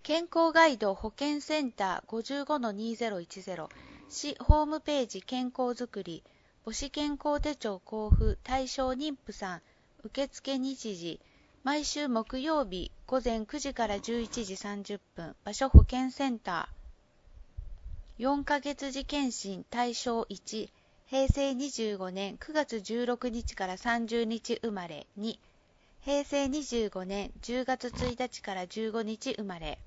健康ガイド保健センター 55-2010 市ホームページ健康づくり母子健康手帳交付対象妊婦さん受付日時毎週木曜日午前9時から11時30分場所保健センター4ヶ月時検診対象1平成25年9月16日から30日生まれ2平成25年10月1日から15日生まれ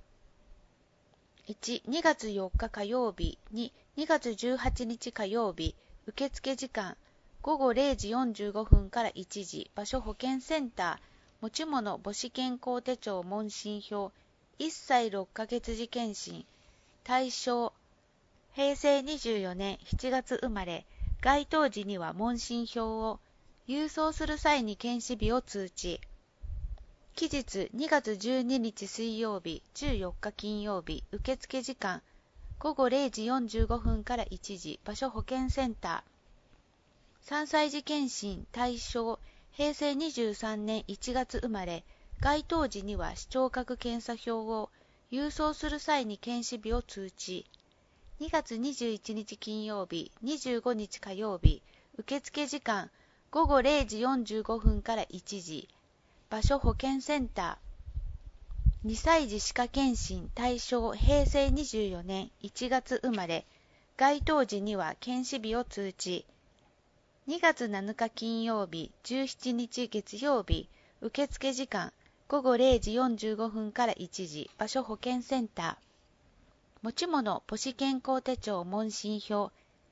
1、2月4日火曜日2、2月18日火曜日受付時間午後0時45分から1時場所保健センター持ち物母子健康手帳問診票1歳6ヶ月時検診対象平成24年7月生まれ該当時には問診票を郵送する際に検視日を通知期日2月12日水曜日14日金曜日受付時間午後0時45分から1時場所保健センター3歳児検診対象平成23年1月生まれ該当時には視聴覚検査票を郵送する際に検視日を通知2月21日金曜日25日火曜日受付時間午後0時45分から1時場所保健センター2歳児歯科検診対象平成24年1月生まれ該当時には検視日を通知2月7日金曜日17日月曜日受付時間午後0時45分から1時場所保健センター持ち物母子健康手帳問診票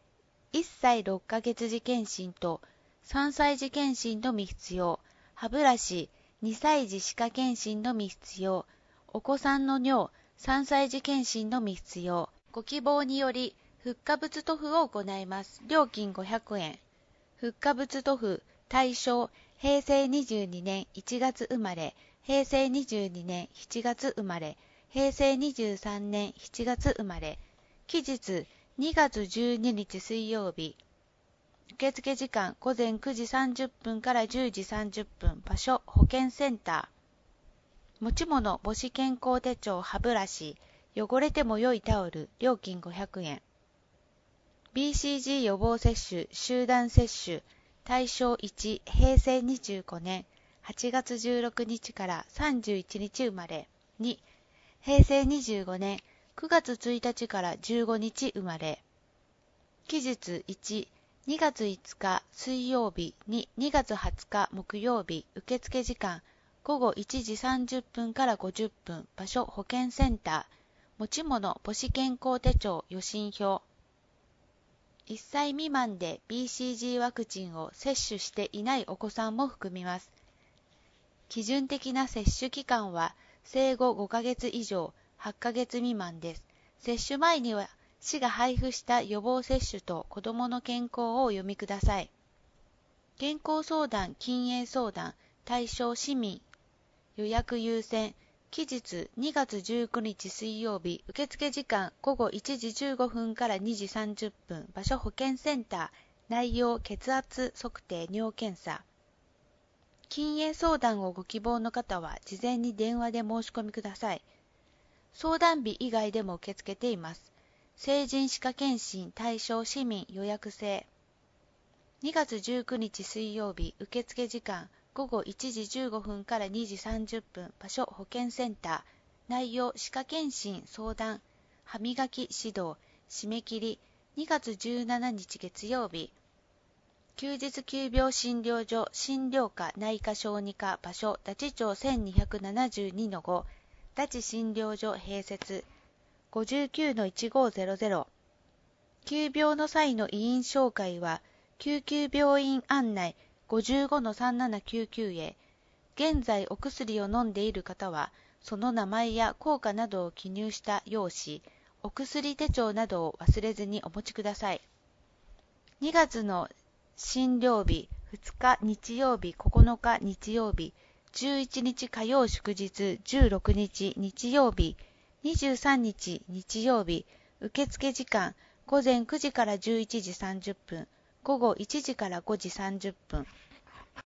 1歳6ヶ月時検診と3歳児検診のみ必要歯ブラシ2歳児歯科検診のみ必要お子さんの尿3歳児検診のみ必要ご希望によりフッ化物塗布を行います料金500円フッ化物塗布対象平成22年1月生まれ平成22年7月生まれ平成23年7月生まれ期日2月12日水曜日受付時間午前9時30分から10時30分場所保健センター持ち物母子健康手帳歯ブラシ汚れても良いタオル料金500円 BCG 予防接種集団接種対象1平成25年8月16日から31日生まれ2平成25年9月1日から15日生まれ期日1 2月5日水曜日2、2月20日木曜日受付時間午後1時30分から50分場所保健センター持ち物母子健康手帳予診票1歳未満で BCG ワクチンを接種していないお子さんも含みます基準的な接種期間は生後5ヶ月以上8ヶ月未満です接種前には市が配布した予防接種と子どもの健康をお読みください。健康相談・禁煙相談対象市民予約優先期日2月19日水曜日受付時間午後1時15分から2時30分場所保健センター内容血圧測定尿検査禁煙相談をご希望の方は事前に電話で申し込みください。相談日以外でも受け付けています。成人歯科検診対象市民予約制2月19日水曜日受付時間午後1時15分から2時30分場所保健センター内容歯科検診相談歯磨き指導締め切り2月17日月曜日休日急病診療所診療科内科小児科場所多知町 1272-5 多知診療所併設59-1500急病の際の医院紹介は救急病院案内 55-3799 へ現在お薬を飲んでいる方はその名前や効果などを記入した用紙お薬手帳などを忘れずにお持ちください2月の診療日2日日曜日9日日曜日11日火曜祝日16日日曜日23日日曜日受付時間午前9時から11時30分午後1時から5時30分